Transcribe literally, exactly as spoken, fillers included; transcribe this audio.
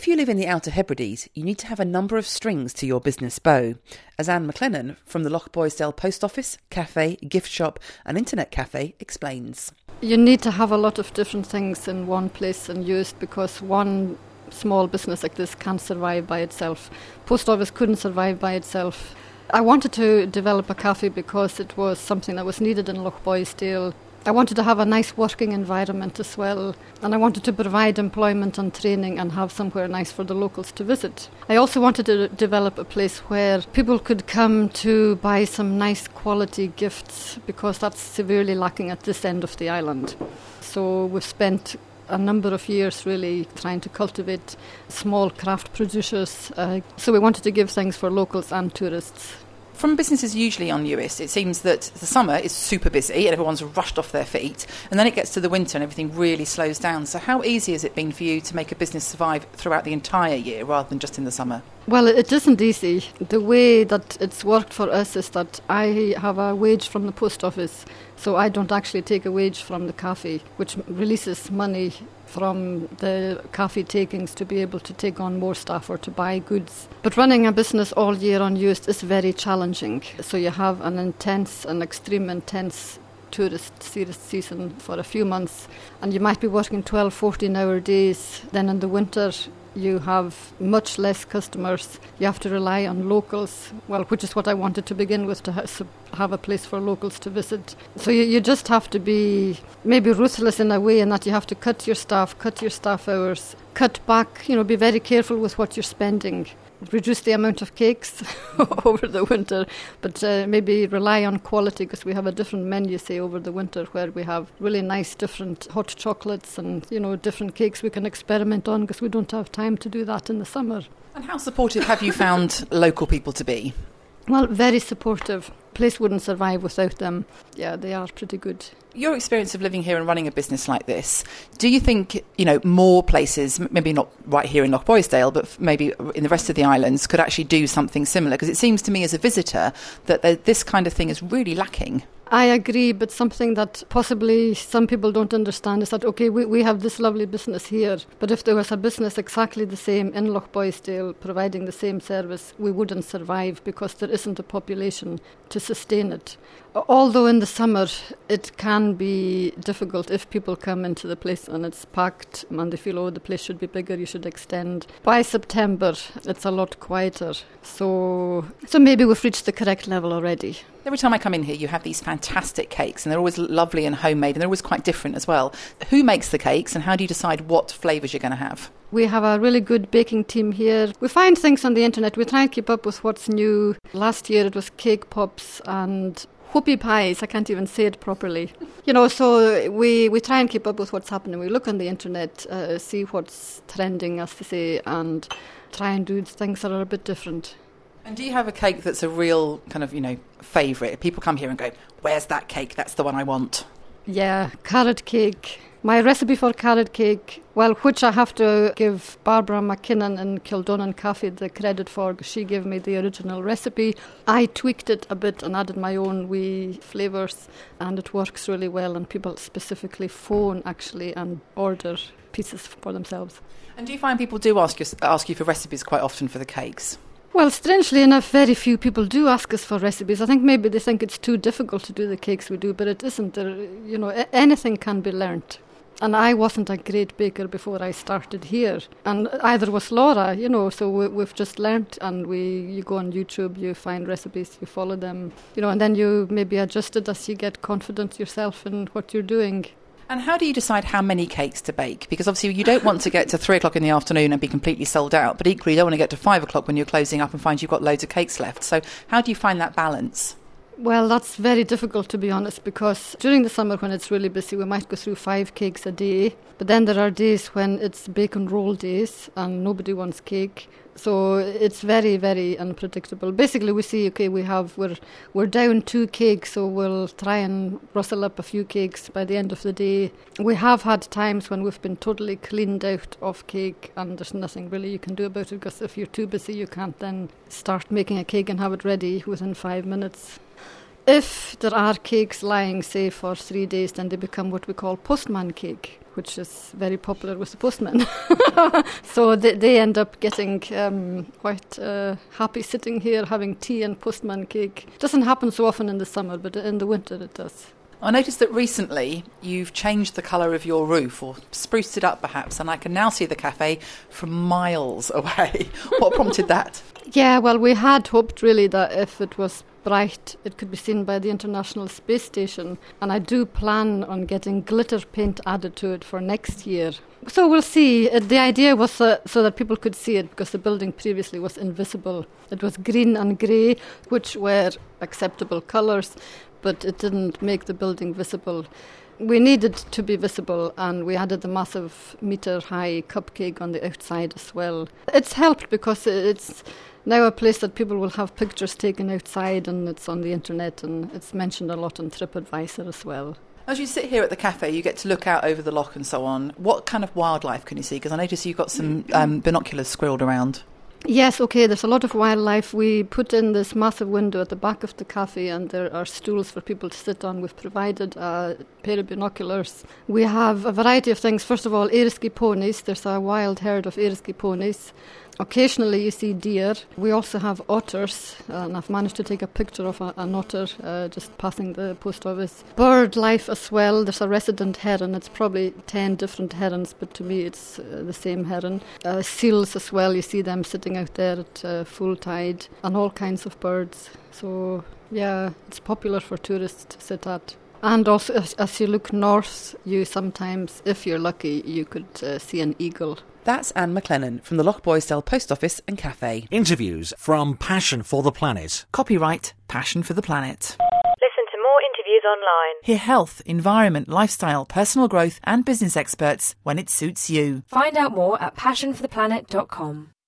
If you live in the Outer Hebrides, you need to have a number of strings to your business bow. As Anne McLennan from the Loch Boisdale Post Office, Cafe, Gift Shop and Internet Cafe explains. You need to have a lot of different things in one place and used, because one small business like this can't survive by itself. Post office couldn't survive by itself. I wanted to develop a cafe because it was something that was needed in Loch Boisdale. I wanted to have a nice working environment as well, and I wanted to provide employment and training and have somewhere nice for the locals to visit. I also wanted to develop a place where people could come to buy some nice quality gifts, because that's severely lacking at this end of the island. So we've spent a number of years really trying to cultivate small craft producers. Uh, so we wanted to give things for locals and tourists. From businesses usually on Uist, it seems that the summer is super busy and everyone's rushed off their feet, and then it gets to the winter and everything really slows down. So how easy has it been for you to make a business survive throughout the entire year rather than just in the summer? Well, it isn't easy. The way that it's worked for us is that I have a wage from the post office, so I don't actually take a wage from the cafe, which releases money from the cafe takings to be able to take on more staff or to buy goods. But running a business all year on Uist is very challenging. So you have an intense, an extreme intense tourist season for a few months, and you might be working twelve, fourteen hour days. Then in the winter you have much less customers. You have to rely on locals, well, which is what I wanted to begin with, to ha- have a place for locals to visit. So you, you just have to be maybe ruthless in a way, in that you have to cut your staff, cut your staff hours, cut back, you know, be very careful with what you're spending. Reduce the amount of cakes over the winter, but uh, maybe rely on quality, because we have a different menu, say, over the winter, where we have really nice different hot chocolates and, you know, different cakes we can experiment on, because we don't have time to do that in the summer. And how supportive have you found local people to be? Well, very supportive. Place wouldn't survive without them. Yeah, they are pretty good. Your experience of living here and running a business like this, do you think, you know, more places, maybe not right here in Loch Boisdale, but maybe in the rest of the islands, could actually do something similar? Because it seems to me as a visitor that this kind of thing is really lacking. I agree, but something that possibly some people don't understand is that, OK, we, we have this lovely business here, but if there was a business exactly the same in Loch Boisdale providing the same service, we wouldn't survive, because there isn't a population to sustain it. Although in the summer it can be difficult if people come into the place and it's packed and they feel, oh, the place should be bigger, you should extend. By September it's a lot quieter. So so maybe we've reached the correct level already. Every time I come in here you have these fantastic cakes, and they're always lovely and homemade, and they're always quite different as well. Who makes the cakes, and how do you decide what flavours you're going to have? We have a really good baking team here. We find things on the internet. We try and keep up with what's new. Last year it was cake pops and whoopie pies. I can't even say it properly. You know, so we, we try and keep up with what's happening. We look on the internet, uh, see what's trending, as they say, and try and do things that are a bit different. And do you have a cake that's a real kind of, you know, favourite? People come here and go, where's that cake? That's the one I want. Yeah, carrot cake. My recipe for carrot cake, well, which I have to give Barbara McKinnon in Kildonan Cafe the credit for, because she gave me the original recipe. I tweaked it a bit and added my own wee flavours, and it works really well, and people specifically phone actually and order pieces for themselves. And do you find people do ask you, ask you for recipes quite often for the cakes? Well, strangely enough, very few people do ask us for recipes. I think maybe they think it's too difficult to do the cakes we do, but it isn't. There, you know, anything can be learnt. And I wasn't a great baker before I started here. And either was Laura, you know, so we, we've just learnt, and we you go on YouTube, you find recipes, you follow them, you know, and then you maybe adjust it as you get confident yourself in what you're doing. And how do you decide how many cakes to bake? Because obviously you don't want to get to three o'clock in the afternoon and be completely sold out, but equally you don't want to get to five o'clock when you're closing up and find you've got loads of cakes left. So how do you find that balance? Well, that's very difficult, to be honest, because during the summer when it's really busy, we might go through five cakes a day. But then there are days when it's bacon roll days and nobody wants cake. So it's very, very unpredictable. Basically, we see, okay, we have, we're, we're down two cakes, so we'll try and rustle up a few cakes by the end of the day. We have had times when we've been totally cleaned out of cake and there's nothing really you can do about it, because if you're too busy, you can't then start making a cake and have it ready within five minutes. If there are cakes lying, say, for three days, then they become what we call postman cake, which is very popular with the postmen. So they, they end up getting um, quite uh, happy sitting here having tea and postman cake. Doesn't happen so often in the summer, but in the winter it does. I noticed that recently you've changed the colour of your roof, or spruced it up perhaps, and I can now see the cafe from miles away. What prompted that? Yeah, well, we had hoped really that if it was bright, it could be seen by the International Space Station, and I do plan on getting glitter paint added to it for next year. So we'll see. Uh, the idea was uh, so that people could see it, because the building previously was invisible. It was green and grey, which were acceptable colours, but it didn't make the building visible. We needed to be visible, and we added the massive metre-high cupcake on the outside as well. It's helped because it's now a place that people will have pictures taken outside, and it's on the internet, and it's mentioned a lot on TripAdvisor as well. As you sit here at the cafe, you get to look out over the loch and so on. What kind of wildlife can you see? Because I notice you've got some um, binoculars squirreled around. Yes, okay, there's a lot of wildlife. We put in this massive window at the back of the cafe, and there are stools for people to sit on. We've provided a pair of binoculars. We have a variety of things. First of all, Eriskay ponies. There's a wild herd of Eriskay ponies. Occasionally you see deer. We also have otters, and I've managed to take a picture of a, an otter uh, just passing the post office. Bird life as well. There's a resident heron. It's probably ten different herons, but to me it's uh, the same heron. Uh, seals as well. You see them sitting out there at uh, full tide, and all kinds of birds. So yeah, it's popular for tourists to sit at. And also, as, as you look north, you sometimes, if you're lucky, you could uh, see an eagle. That's Anne McLennan from the Loch Boisdale Post Office and Cafe. Interviews from Passion for the Planet. Copyright Passion for the Planet. Listen to more interviews online. Hear health, environment, lifestyle, personal growth and business experts when it suits you. Find out more at passion for the planet dot com.